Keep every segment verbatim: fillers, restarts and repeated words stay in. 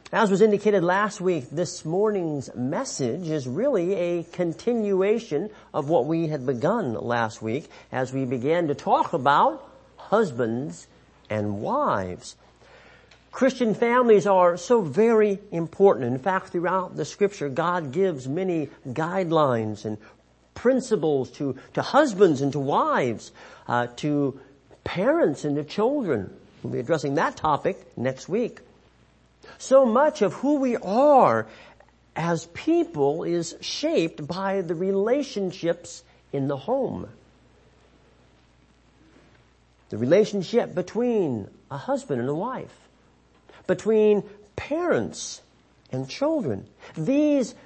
As was indicated last week, this morning's message is really a continuation of what we had begun last week as we began to talk about husbands and wives. Christian families are so very important. In fact, throughout the scripture, God gives many guidelines and principles to, to husbands and to wives, uh, to parents and to children. We'll be addressing that topic next week. So much of who we are as people is shaped by the relationships in the home. The relationship between a husband and a wife, between parents and children. These,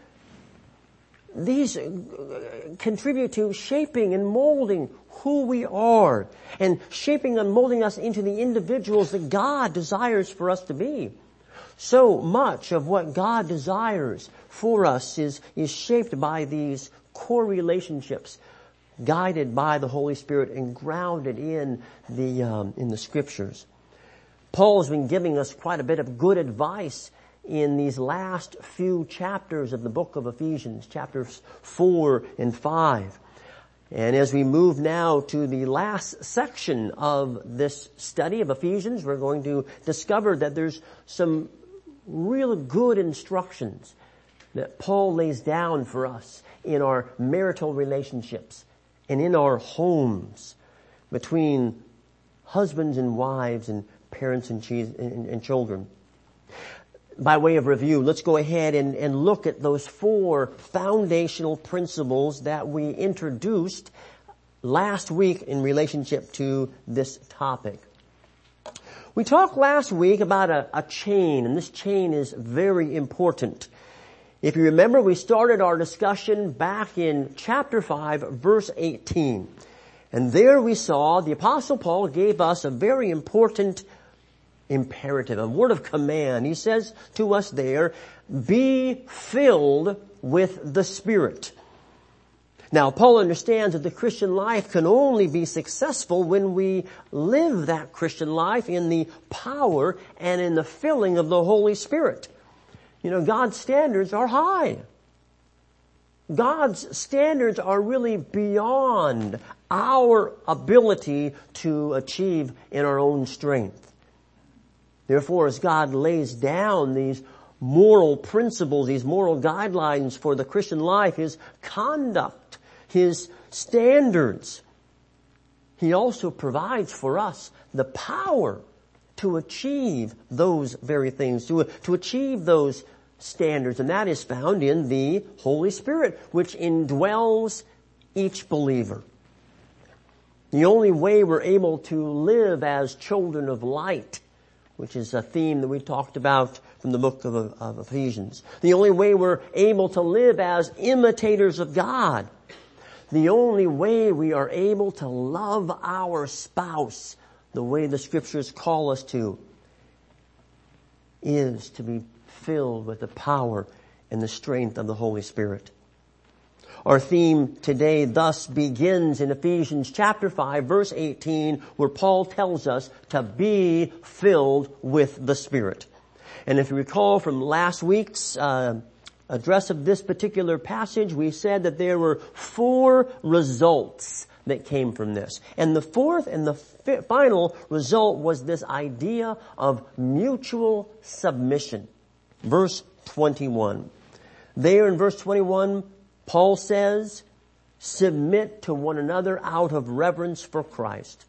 these contribute to shaping and molding who we are and shaping and molding us into the individuals that God desires for us to be. So much of what God desires for us is, is shaped by these core relationships, guided by the Holy Spirit and grounded in the, um, in the scriptures. Paul has been giving us quite a bit of good advice in these last few chapters of the book of Ephesians, chapters four and five. And as we move now to the last section of this study of Ephesians, we're going to discover that there's some real good instructions that Paul lays down for us in our marital relationships and in our homes between husbands and wives and parents and, che- and, and children. By way of review, let's go ahead and, and look at those four foundational principles that we introduced last week in relationship to this topic. We talked last week about a, a chain, and this chain is very important. If you remember, we started our discussion back in chapter five, verse eighteen. And there we saw the Apostle Paul gave us a very important imperative, a word of command. He says to us there, be filled with the Spirit. Now, Paul understands that the Christian life can only be successful when we live that Christian life in the power and in the filling of the Holy Spirit. You know, God's standards are high. God's standards are really beyond our ability to achieve in our own strength. Therefore, as God lays down these moral principles, these moral guidelines for the Christian life, His conduct, His standards, He also provides for us the power to achieve those very things, to, to achieve those standards. And that is found in the Holy Spirit, which indwells each believer. The only way we're able to live as children of light, which is a theme that we talked about from the book of, of Ephesians. The only way we're able to live as imitators of God. The only way we are able to love our spouse the way the scriptures call us to is to be filled with the power and the strength of the Holy Spirit. Our theme today thus begins in Ephesians chapter five, verse eighteen, where Paul tells us to be filled with the Spirit. And if you recall from last week's uh, address of this particular passage, we said that there were four results that came from this. And the fourth and the fi- final result was this idea of mutual submission. Verse twenty-one. There in verse twenty-one, Paul says, submit to one another out of reverence for Christ.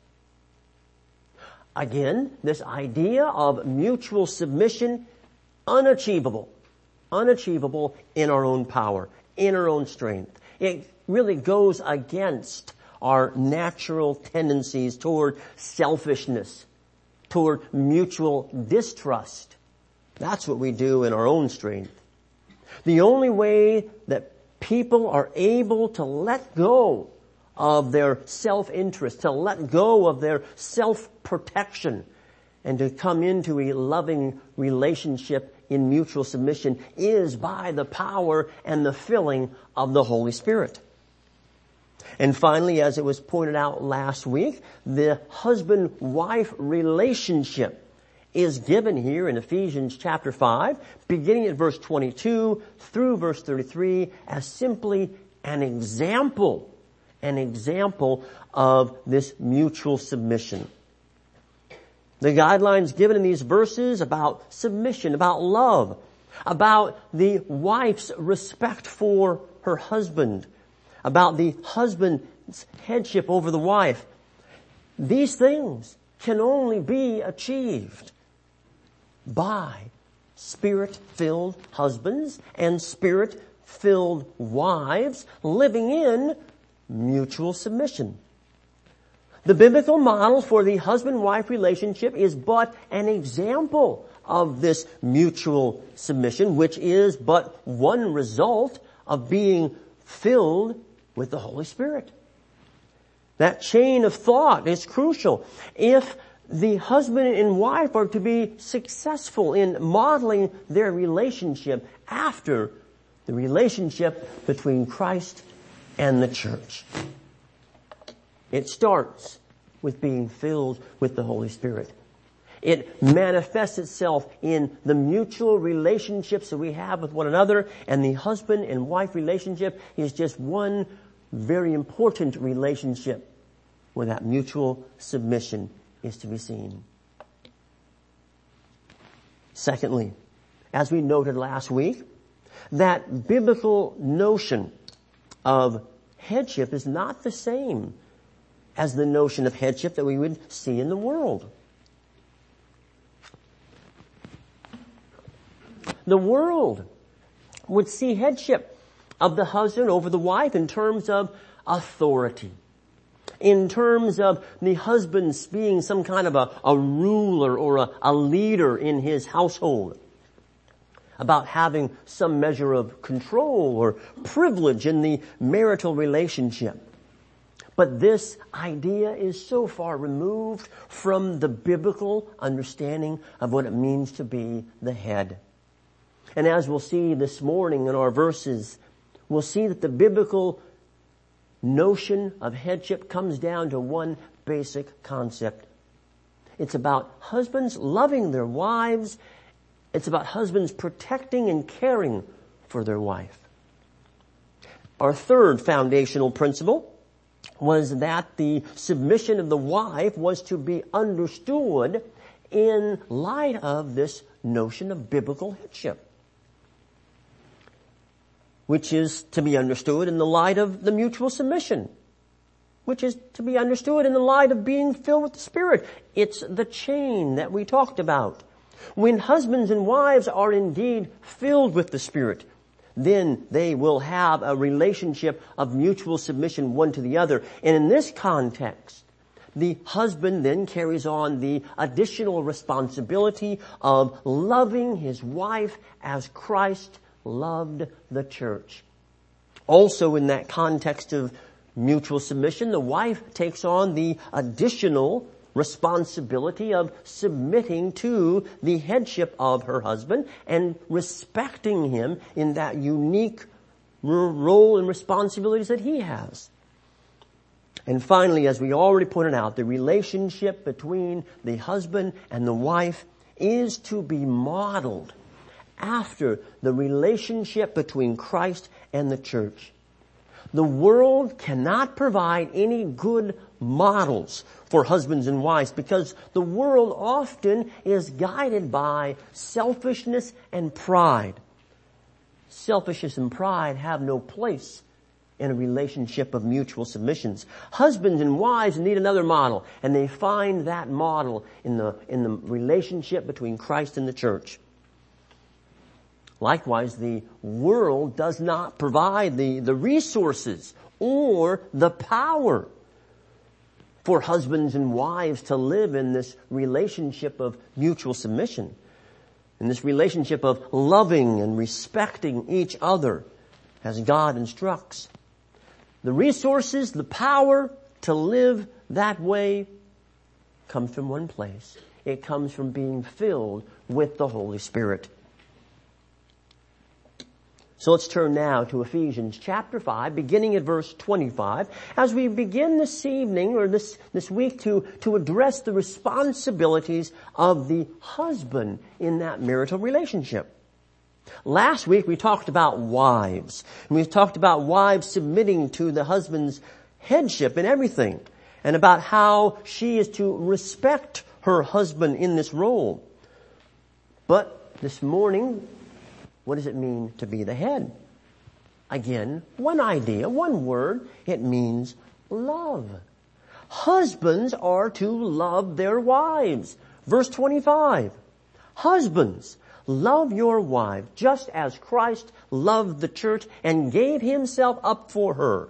Again, this idea of mutual submission, unachievable, unachievable in our own power, in our own strength. It really goes against our natural tendencies toward selfishness, toward mutual distrust. That's what we do in our own strength. The only way that people are able to let go of their self-interest, to let go of their self-protection, and to come into a loving relationship in mutual submission is by the power and the filling of the Holy Spirit. And finally, as it was pointed out last week, the husband-wife relationship is given here in Ephesians chapter five, beginning at verse twenty-two through verse thirty-three, as simply an example, an example of this mutual submission. The guidelines given in these verses about submission, about love, about the wife's respect for her husband, about the husband's headship over the wife. These things can only be achieved by Spirit-filled husbands and Spirit-filled wives living in mutual submission. The biblical model for the husband-wife relationship is but an example of this mutual submission, which is but one result of being filled with the Holy Spirit. That chain of thought is crucial. If the husband and wife are to be successful in modeling their relationship after the relationship between Christ and the church. It starts with being filled with the Holy Spirit. It manifests itself in the mutual relationships that we have with one another, and the husband and wife relationship is just one very important relationship where that mutual submission is to be seen. Secondly, as we noted last week, that biblical notion of headship is not the same as the notion of headship that we would see in the world. The world would see headship of the husband over the wife in terms of authority, in terms of the husband being some kind of a, a ruler or a, a leader in his household, about having some measure of control or privilege in the marital relationship. But this idea is so far removed from the biblical understanding of what it means to be the head. And as we'll see this morning in our verses, we'll see that the biblical notion of headship comes down to one basic concept. It's about husbands loving their wives. It's about husbands protecting and caring for their wife. Our third foundational principle was that the submission of the wife was to be understood in light of this notion of biblical headship, which is to be understood in the light of the mutual submission, which is to be understood in the light of being filled with the Spirit. It's the chain that we talked about. When husbands and wives are indeed filled with the Spirit, then they will have a relationship of mutual submission one to the other. And in this context, the husband then carries on the additional responsibility of loving his wife as Christ loved the church. Also in that context of mutual submission, the wife takes on the additional responsibility of submitting to the headship of her husband and respecting him in that unique role and responsibilities that he has. And finally, as we already pointed out, the relationship between the husband and the wife is to be modeled after the relationship between Christ and the church. The world cannot provide any good models for husbands and wives because the world often is guided by selfishness and pride. Selfishness and pride have no place in a relationship of mutual submissions. Husbands and wives need another model, and they find that model in the, in the relationship between Christ and the church. Likewise, the world does not provide the, the resources or the power for husbands and wives to live in this relationship of mutual submission, in this relationship of loving and respecting each other as God instructs. The resources, the power to live that way comes from one place. It comes from being filled with the Holy Spirit. So let's turn now to Ephesians chapter five, beginning at verse twenty-five, as we begin this evening or this, this week to, to address the responsibilities of the husband in that marital relationship. Last week we talked about wives, and we talked about wives submitting to the husband's headship in everything, and about how she is to respect her husband in this role. But this morning, what does it mean to be the head? Again, one idea, one word, it means love. Husbands are to love their wives. Verse twenty-five, husbands, love your wife just as Christ loved the church and gave himself up for her.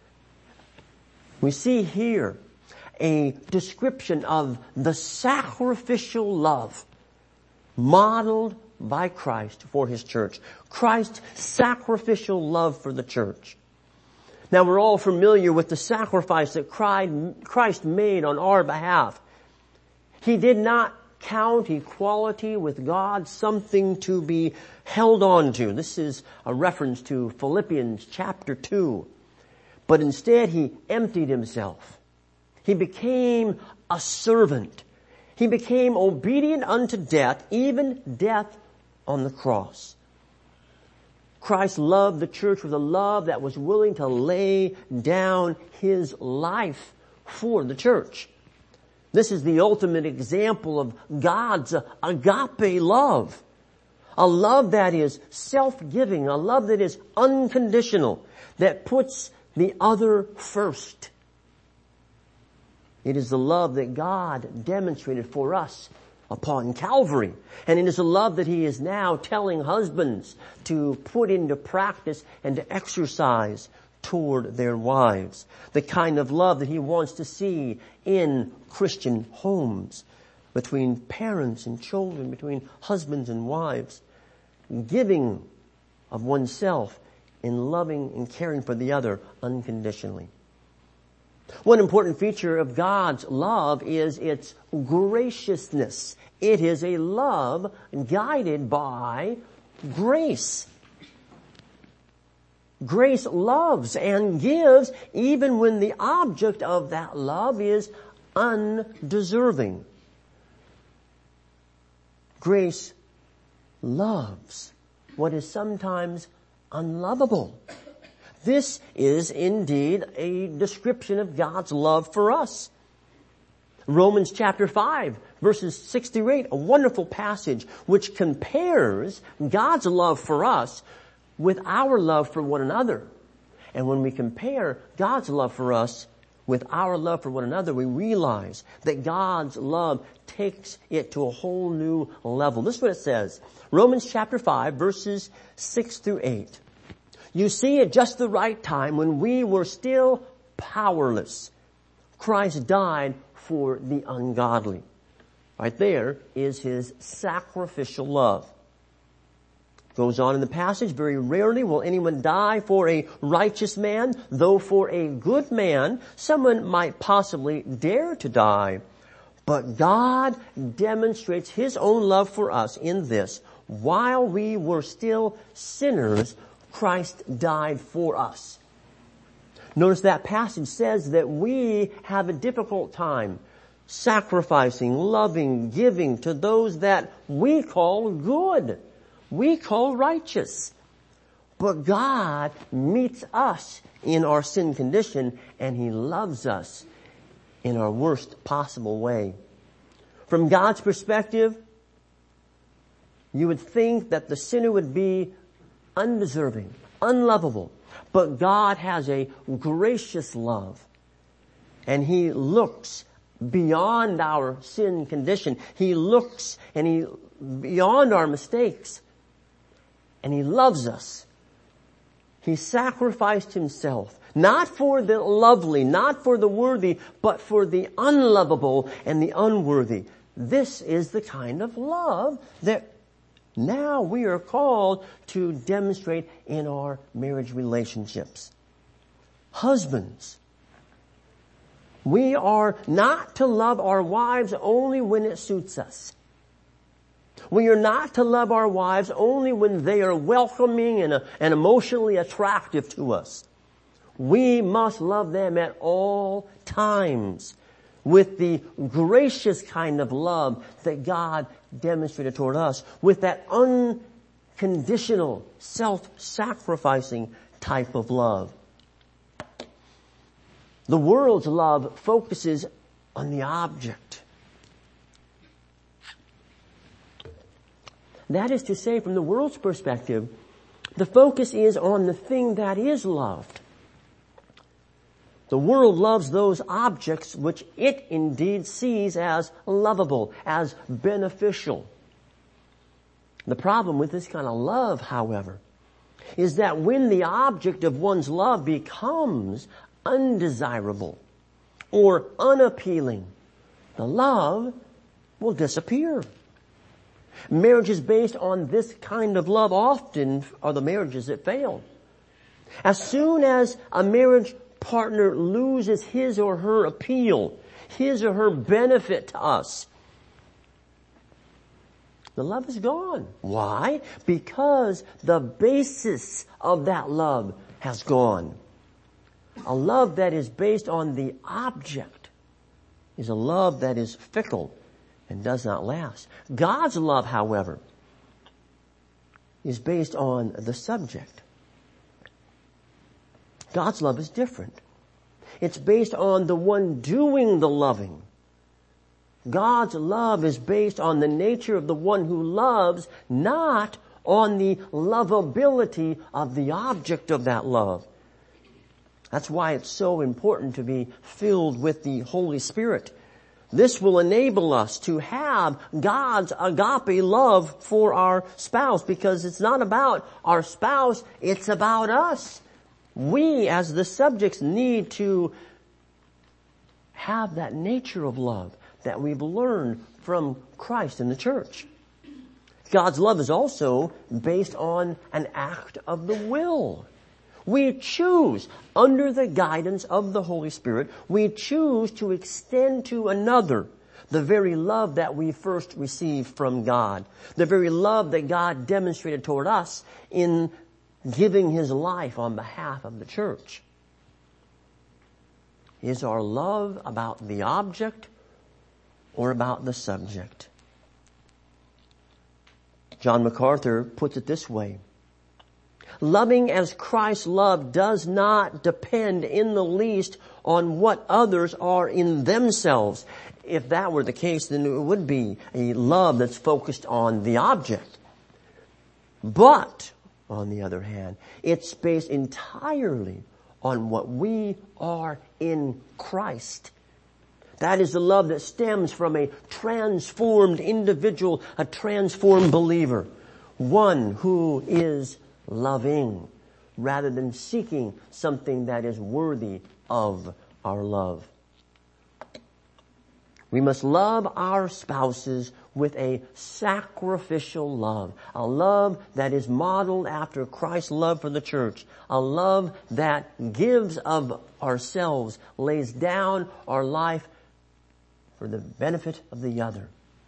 We see here a description of the sacrificial love modeled by Christ for his church. Christ's sacrificial love for the church. Now we're all familiar with the sacrifice that Christ made on our behalf. He did not count equality with God something to be held on to. This is a reference to Philippians chapter two. But instead he emptied himself. He became a servant. He became obedient unto death, even death on the cross. Christ loved the church with a love that was willing to lay down his life for the church. This is the ultimate example of God's agape love. A love that is self-giving, a love that is unconditional, that puts the other first. It is the love that God demonstrated for us upon Calvary. And it is a love that he is now telling husbands to put into practice and to exercise toward their wives. The kind of love that he wants to see in Christian homes, between parents and children, between husbands and wives. Giving of oneself in loving and caring for the other unconditionally. One important feature of God's love is its graciousness. It is a love guided by grace. Grace loves and gives even when the object of that love is undeserving. Grace loves what is sometimes unlovable. This is indeed a description of God's love for us. Romans chapter five, verses six through eight, a wonderful passage which compares God's love for us with our love for one another. And when we compare God's love for us with our love for one another, we realize that God's love takes it to a whole new level. This is what it says. Romans chapter five, verses six through eight. You see, at just the right time, when we were still powerless, Christ died for the ungodly. Right there is his sacrificial love. Goes on in the passage, very rarely will anyone die for a righteous man, though for a good man, someone might possibly dare to die. But God demonstrates his own love for us in this: while we were still sinners, Christ died for us. Notice that passage says that we have a difficult time sacrificing, loving, giving to those that we call good, we call righteous. But God meets us in our sin condition, and he loves us in our worst possible way. From God's perspective, you would think that the sinner would be undeserving, unlovable. But God has a gracious love. And he looks beyond our sin condition. He looks and he beyond our mistakes. And he loves us. He sacrificed himself, not for the lovely, not for the worthy, but for the unlovable and the unworthy. This is the kind of love that now we are called to demonstrate in our marriage relationships. Husbands, we are not to love our wives only when it suits us. We are not to love our wives only when they are welcoming and, uh, and emotionally attractive to us. We must love them at all times with the gracious kind of love that God demonstrated toward us, with that unconditional, self-sacrificing type of love. The world's love focuses on the object. That is to say, from the world's perspective, the focus is on the thing that is loved. The world loves those objects which it indeed sees as lovable, as beneficial. The problem with this kind of love, however, is that when the object of one's love becomes undesirable or unappealing, the love will disappear. Marriages based on this kind of love often are the marriages that fail. As soon as a marriage partner loses his or her appeal, his or her benefit to us, the love is gone. Why? Because the basis of that love has gone. A love that is based on the object is a love that is fickle and does not last. God's love, however, is based on the subject. God's love is different. It's based on the one doing the loving. God's love is based on the nature of the one who loves, not on the lovability of the object of that love. That's why it's so important to be filled with the Holy Spirit. This will enable us to have God's agape love for our spouse, because it's not about our spouse, it's about us. We, as the subjects, need to have that nature of love that we've learned from Christ in the church. God's love is also based on an act of the will. We choose, under the guidance of the Holy Spirit, we choose to extend to another the very love that we first received from God, the very love that God demonstrated toward us in giving His life on behalf of the church. Is our love about the object or about the subject? John MacArthur puts it this way: loving as Christ loved does not depend in the least on what others are in themselves. If that were the case, then it would be a love that's focused on the object. But, on the other hand, it's based entirely on what we are in Christ. That is the love that stems from a transformed individual, a transformed believer, one who is loving rather than seeking something that is worthy of our love. We must love our spouses with a sacrificial love, a love that is modeled after Christ's love for the church, a love that gives of ourselves, lays down our life for the benefit of the other.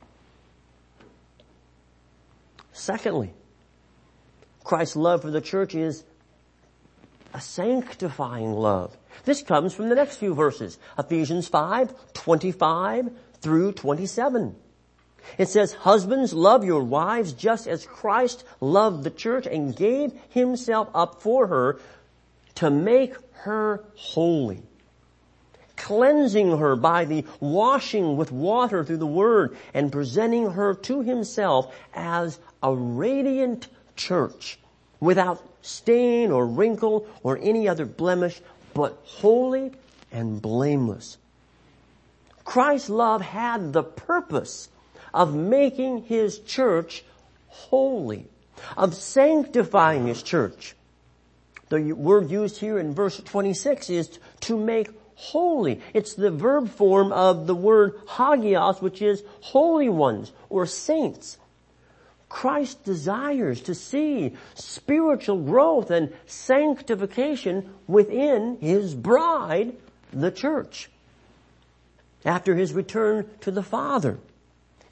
Secondly, Christ's love for the church is a sanctifying love. This comes from the next few verses, Ephesians five, twenty-five through twenty-seven. It says, husbands, love your wives just as Christ loved the church and gave Himself up for her to make her holy, cleansing her by the washing with water through the word and presenting her to Himself as a radiant church without stain or wrinkle or any other blemish, but holy and blameless. Christ's love had the purpose of making His church holy, of sanctifying His church. The word used here in verse twenty-six is to make holy. It's the verb form of the word hagios, which is holy ones or saints. Christ desires to see spiritual growth and sanctification within His bride, the church. After His return to the Father,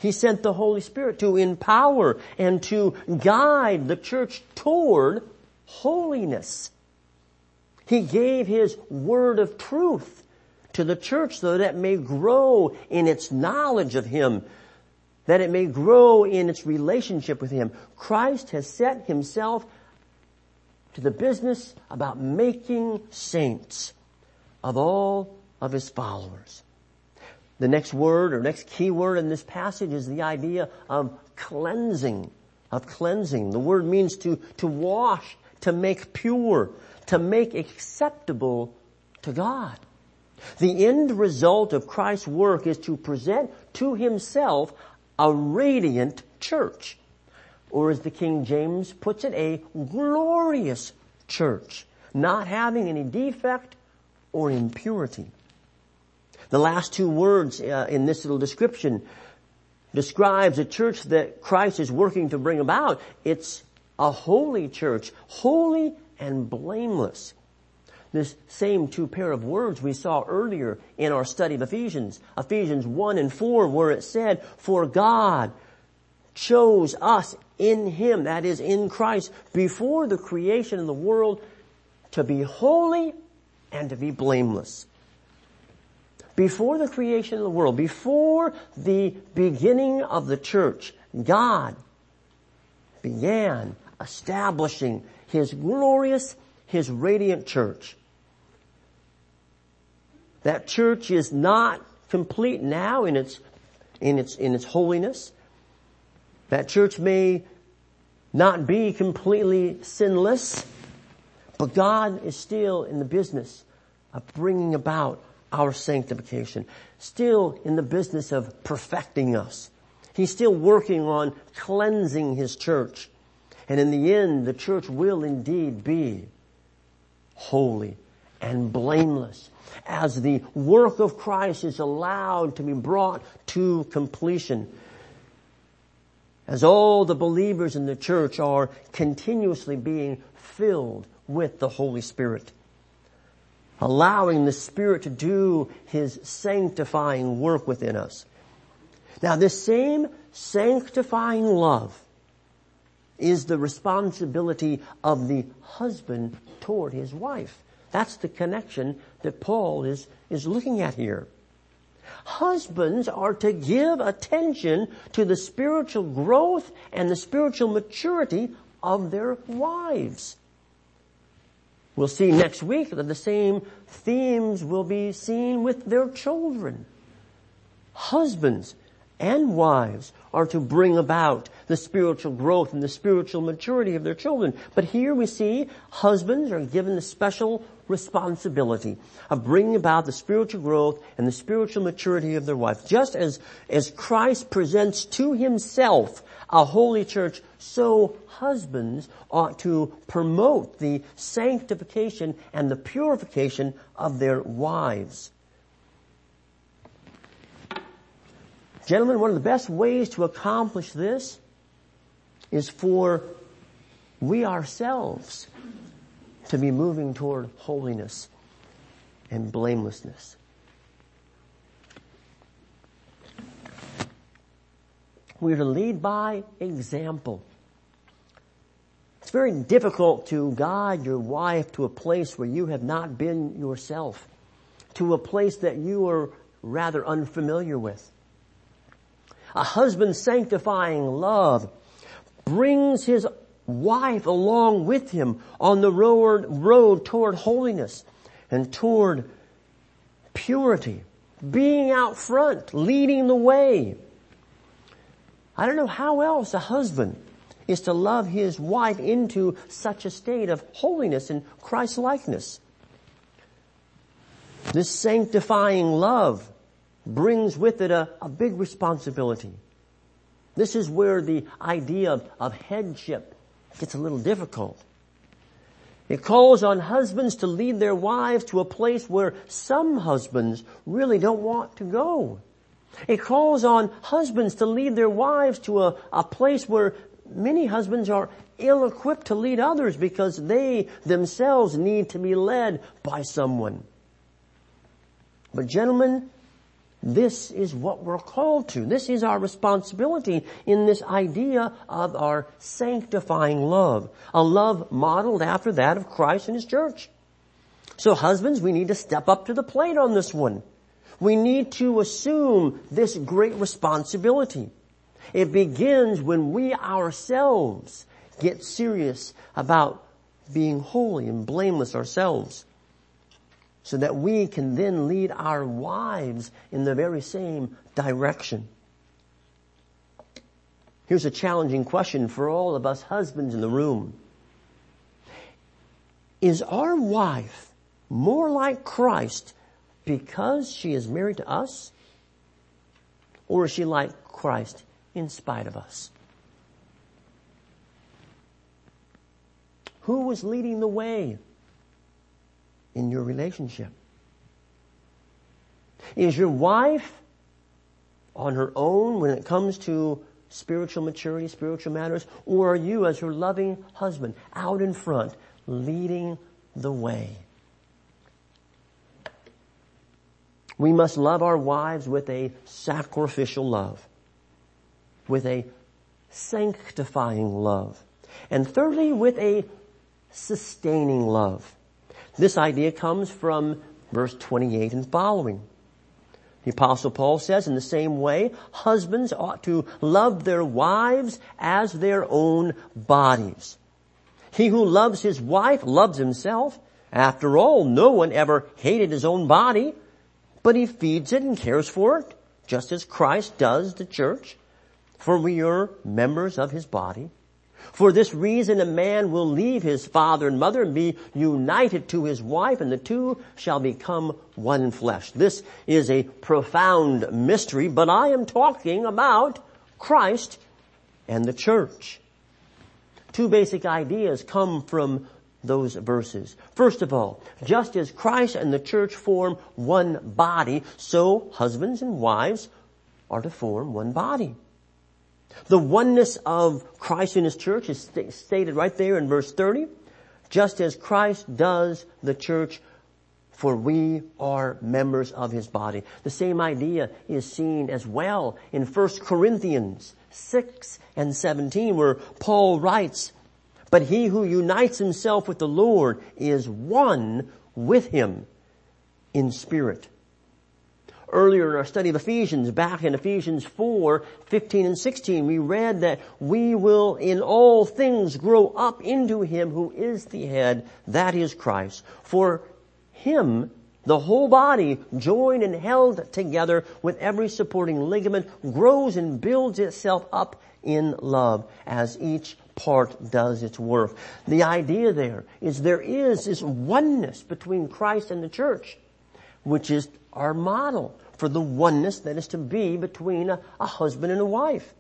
He sent the Holy Spirit to empower and to guide the church toward holiness. He gave His word of truth to the church so that it may grow in its knowledge of Him, that it may grow in its relationship with Him. Christ has set Himself to the business about making saints of all of His followers. The next word or next key word in this passage is the idea of cleansing, of cleansing. The word means to, to wash, to make pure, to make acceptable to God. The end result of Christ's work is to present to Himself a radiant church, or as the King James puts it, a glorious church, not having any defect or impurity. The last two words uh, in this little description describes a church that Christ is working to bring about. It's a holy church, holy and blameless. This same two pair of words we saw earlier in our study of Ephesians, Ephesians one and four, where it said, "For God chose us in Him," that is in Christ, "before the creation of the world, to be holy and to be blameless." Before the creation of the world, before the beginning of the church, God began establishing His glorious, His radiant church. That church is not complete now in its, in its, in its holiness. That church may not be completely sinless, but God is still in the business of bringing about our sanctification, still in the business of perfecting us. He's still working on cleansing His church. And in the end, the church will indeed be holy and blameless as the work of Christ is allowed to be brought to completion. As all the believers in the church are continuously being filled with the Holy Spirit, allowing the Spirit to do His sanctifying work within us. Now, this same sanctifying love is the responsibility of the husband toward his wife. That's the connection that Paul is, is looking at here. Husbands are to give attention to the spiritual growth and the spiritual maturity of their wives. We'll see next week that the same themes will be seen with their children. Husbands and wives are to bring about the spiritual growth and the spiritual maturity of their children. But here we see husbands are given the special responsibility of bringing about the spiritual growth and the spiritual maturity of their wife. Just as, as Christ presents to Himself a holy church, so husbands ought to promote the sanctification and the purification of their wives. Gentlemen, one of the best ways to accomplish this is for we ourselves to be moving toward holiness and blamelessness. We are to lead by example. It's very difficult to guide your wife to a place where you have not been yourself, to a place that you are rather unfamiliar with. A husband's sanctifying love brings his wife along with him on the road, road toward holiness and toward purity, being out front, leading the way. I don't know how else a husband is to love his wife into such a state of holiness and Christ-likeness. This sanctifying love brings with it a, a big responsibility. This is where the idea of, of headship gets a little difficult. It calls on husbands to lead their wives to a place where some husbands really don't want to go. It calls on husbands to lead their wives to a, a place where many husbands are ill-equipped to lead others because they themselves need to be led by someone. But gentlemen, This is what we're called to. This is our responsibility in this idea of our sanctifying love. A love modeled after that of Christ and His church. So husbands, we need to step up to the plate on this one. We need to assume this great responsibility. It begins when we ourselves get serious about being holy and blameless ourselves, so that we can then lead our wives in the very same direction. Here's a challenging question for all of us husbands in the room. Is our wife more like Christ because she is married to us? Or is she like Christ in spite of us? Who was leading the way in your relationship? Is your wife on her own when it comes to spiritual maturity, spiritual matters? Or are you, as her loving husband, out in front, leading the way? We must love our wives with a sacrificial love, with a sanctifying love, and thirdly, with a sustaining love. This idea comes from verse twenty-eight and following. The Apostle Paul says, in the same way, husbands ought to love their wives as their own bodies. He who loves his wife loves himself. After all, no one ever hated his own body, but he feeds it and cares for it, just as Christ does the church. For we are members of His body. For this reason a man will leave his father and mother and be united to his wife, and the two shall become one flesh. This is a profound mystery, but I am talking about Christ and the church. Two basic ideas come from those verses. First of all, just as Christ and the church form one body, so husbands and wives are to form one body. The oneness of Christ and His church is st- stated right there in verse thirty. Just as Christ does the church, for we are members of His body. The same idea is seen as well in First Corinthians six and seventeen, where Paul writes, but he who unites himself with the Lord is one with Him in spirit. Earlier in our study of Ephesians, back in Ephesians four, fifteen and sixteen, we read that we will in all things grow up into Him who is the head, that is Christ. For Him, the whole body, joined and held together with every supporting ligament, grows and builds itself up in love as each part does its work. The idea there is there is this oneness between Christ and the church, which is our model for the oneness that is to be between a, a husband and a wife.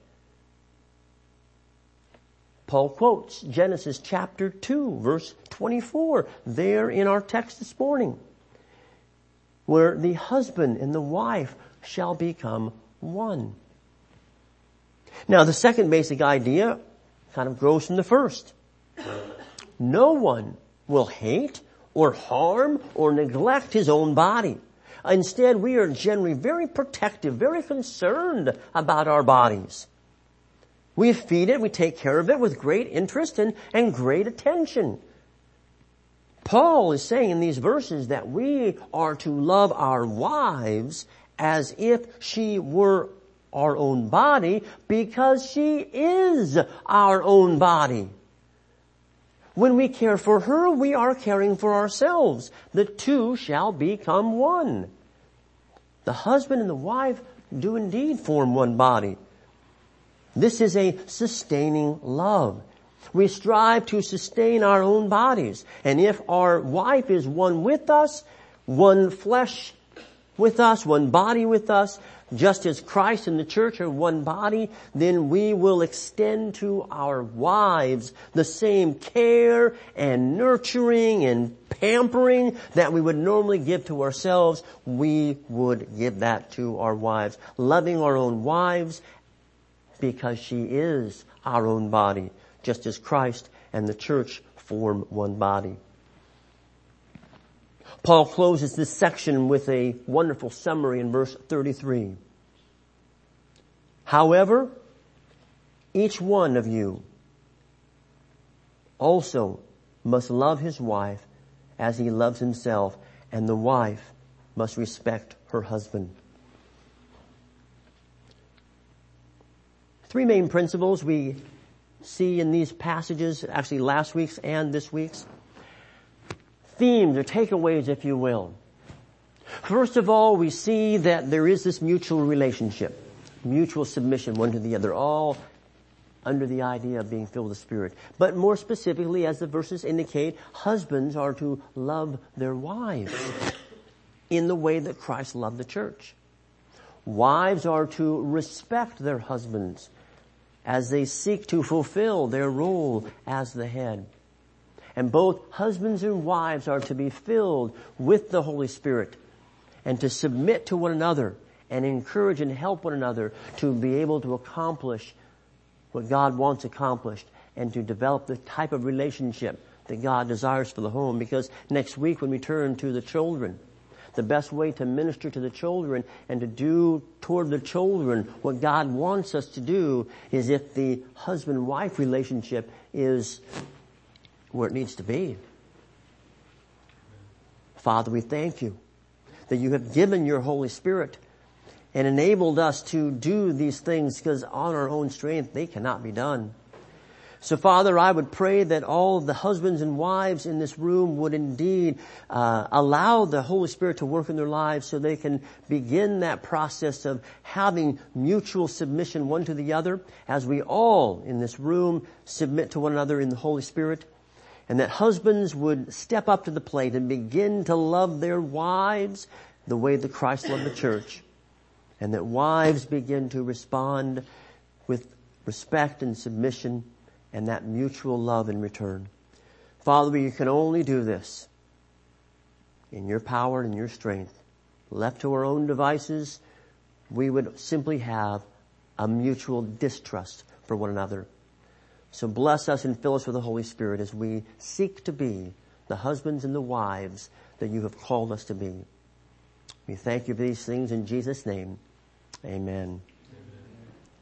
Paul quotes Genesis chapter two, verse twenty-four, there in our text this morning, where the husband and the wife shall become one. Now, the second basic idea kind of grows from the first. No one will hate or harm or neglect his own body. Instead, we are generally very protective, very concerned about our bodies. We feed it, we take care of it with great interest and, and great attention. Paul is saying in these verses that we are to love our wives as if she were our own body, because she is our own body. When we care for her, we are caring for ourselves. The two shall become one. The husband and the wife do indeed form one body. This is a sustaining love. We strive to sustain our own bodies. And if our wife is one with us, one flesh with us, one body with us, just as Christ and the church are one body, then we will extend to our wives the same care and nurturing and pampering that we would normally give to ourselves. We would give that to our wives, loving our own wives because she is our own body, just as Christ and the church form one body. Paul closes this section with a wonderful summary in verse thirty-three. However, each one of you also must love his wife as he loves himself, and the wife must respect her husband. Three main principles we see in these passages, actually last week's and this week's. Themes or takeaways, if you will. First of all, we see that there is this mutual relationship, mutual submission one to the other, all under the idea of being filled with the Spirit. But more specifically, as the verses indicate, husbands are to love their wives in the way that Christ loved the church. Wives are to respect their husbands as they seek to fulfill their role as the head. And both husbands and wives are to be filled with the Holy Spirit and to submit to one another and encourage and help one another to be able to accomplish what God wants accomplished and to develop the type of relationship that God desires for the home. Because next week when we turn to the children, the best way to minister to the children and to do toward the children what God wants us to do is if the husband-wife relationship is where it needs to be. Father, we thank you that you have given your Holy Spirit and enabled us to do these things, because on our own strength they cannot be done. So Father, I would pray that all of the husbands and wives in this room would indeed uh, allow the Holy Spirit to work in their lives so they can begin that process of having mutual submission one to the other as we all in this room submit to one another in the Holy Spirit. And that husbands would step up to the plate and begin to love their wives the way that Christ loved the church. And that wives begin to respond with respect and submission and that mutual love in return. Father, we can only do this in your power and your strength. Left to our own devices, we would simply have a mutual distrust for one another. So bless us and fill us with the Holy Spirit as we seek to be the husbands and the wives that you have called us to be. We thank you for these things in Jesus' name. Amen.